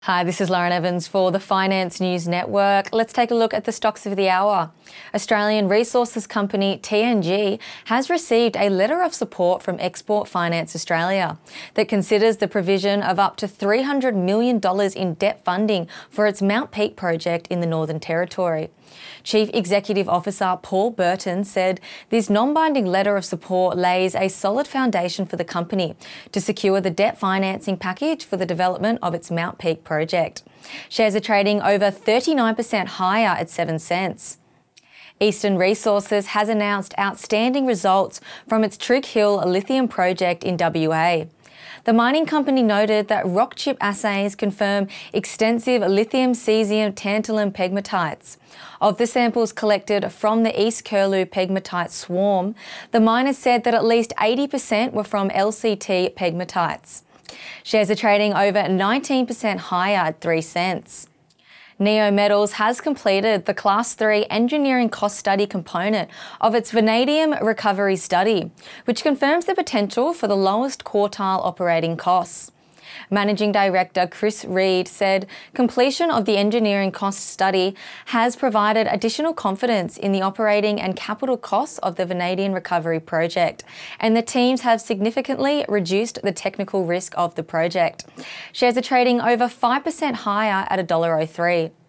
Hi, this is Lauren Evans for the Finance News Network. Let's take a look at the stocks of the hour. Australian resources company TNG has received a letter of support from Export Finance Australia that considers the provision of up to $300 million in debt funding for its Mount Peak project in the Northern Territory. Chief Executive Officer Paul Burton said this non-binding letter of support lays a solid foundation for the company to secure the debt financing package for the development of its Mount Peak project. Shares are trading over 39% higher at 7 cents. Eastern Resources has announced outstanding results from its Trigg Hill lithium project in WA. The mining company noted that rock chip assays confirm extensive lithium, cesium, tantalum pegmatites. Of the samples collected from the East Curlew pegmatite swarm, the miners said that at least 80% were from LCT pegmatites. Shares are trading over 19% higher at 3 cents. Neo Metals has completed the Class 3 engineering cost study component of its vanadium recovery study, which confirms the potential for the lowest quartile operating costs. Managing Director Chris Reed said completion of the engineering cost study has provided additional confidence in the operating and capital costs of the vanadium recovery project, and the teams have significantly reduced the technical risk of the project. Shares are trading over 5% higher at $1.03.